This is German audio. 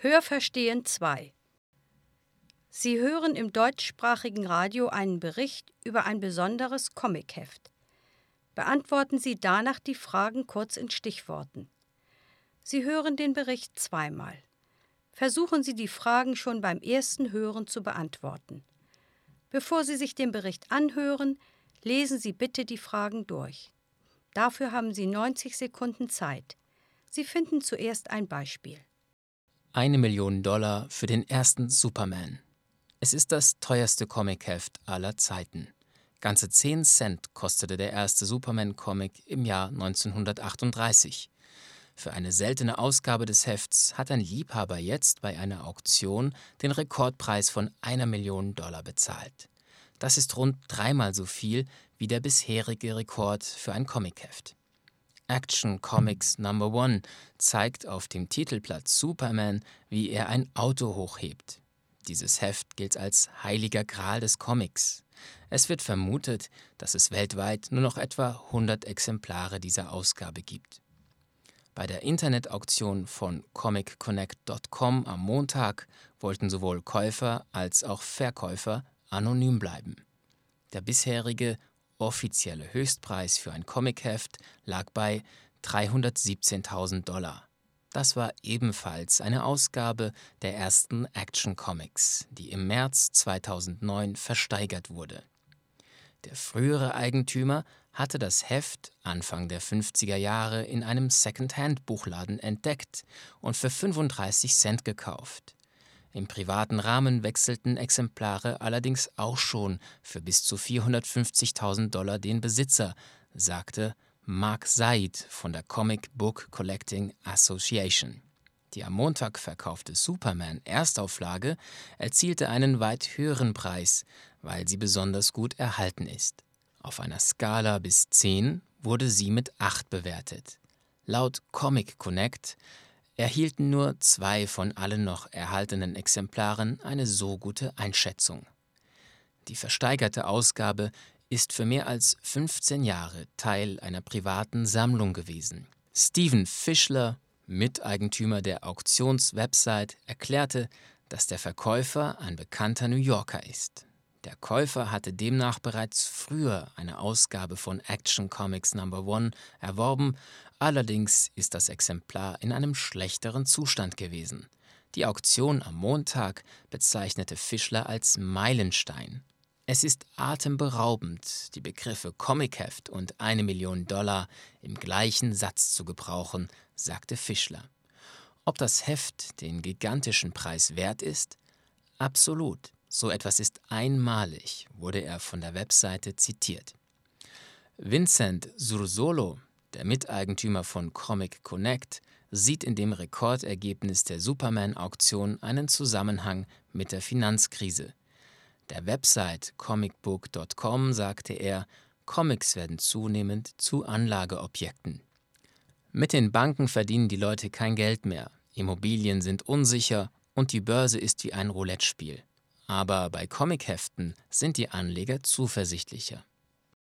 Hörverstehen 2. Sie hören im deutschsprachigen Radio einen Bericht über ein besonderes Comicheft. Beantworten Sie danach die Fragen kurz in Stichworten. Sie hören den Bericht zweimal. Versuchen Sie die Fragen schon beim ersten Hören zu beantworten. Bevor Sie sich den Bericht anhören, lesen Sie bitte die Fragen durch. Dafür haben Sie 90 Sekunden Zeit. Sie finden zuerst ein Beispiel. $1 Million für den ersten Superman. Es ist das teuerste Comicheft aller Zeiten. Ganze 10 Cent kostete der erste Superman-Comic im Jahr 1938. Für eine seltene Ausgabe des Hefts hat ein Liebhaber jetzt bei einer Auktion den Rekordpreis von $1 Million bezahlt. Das ist rund 3-mal so viel wie der bisherige Rekord für ein Comicheft. Action Comics No. 1 zeigt auf dem Titelblatt Superman, wie er ein Auto hochhebt. Dieses Heft gilt als heiliger Gral des Comics. Es wird vermutet, dass es weltweit nur noch etwa 100 Exemplare dieser Ausgabe gibt. Bei der Internetauktion von comicconnect.com am Montag wollten sowohl Käufer als auch Verkäufer anonym bleiben. Der bisherige offizielle Höchstpreis für ein Comicheft lag bei $317.000. Das war ebenfalls eine Ausgabe der ersten Action Comics, die im März 2009 versteigert wurde. Der frühere Eigentümer hatte das Heft Anfang der 50er Jahre in einem Second-Hand-Buchladen entdeckt und für 35 Cent gekauft. Im privaten Rahmen wechselten Exemplare allerdings auch schon für bis zu $450.000 den Besitzer, sagte Mark Said von der Comic Book Collecting Association. Die am Montag verkaufte Superman-Erstauflage erzielte einen weit höheren Preis, weil sie besonders gut erhalten ist. Auf einer Skala bis 10 wurde sie mit 8 bewertet. Laut Comic Connect erhielten nur 2 von allen noch erhaltenen Exemplaren eine so gute Einschätzung. Die versteigerte Ausgabe ist für mehr als 15 Jahre Teil einer privaten Sammlung gewesen. Steven Fischler, Miteigentümer der Auktionswebsite, erklärte, dass der Verkäufer ein bekannter New Yorker ist. Der Käufer hatte demnach bereits früher eine Ausgabe von Action Comics No. 1 erworben, allerdings ist das Exemplar in einem schlechteren Zustand gewesen. Die Auktion am Montag bezeichnete Fischler als Meilenstein. Es ist atemberaubend, die Begriffe Comicheft und $1 Million im gleichen Satz zu gebrauchen, sagte Fischler. Ob das Heft den gigantischen Preis wert ist? Absolut. So etwas ist einmalig, wurde er von der Webseite zitiert. Vincent Sursolo, der Miteigentümer von Comic Connect, sieht in dem Rekordergebnis der Superman-Auktion einen Zusammenhang mit der Finanzkrise. Der Website comicbook.com sagte er, Comics werden zunehmend zu Anlageobjekten. Mit den Banken verdienen die Leute kein Geld mehr, Immobilien sind unsicher und die Börse ist wie ein Roulette-Spiel. Aber bei Comicheften sind die Anleger zuversichtlicher.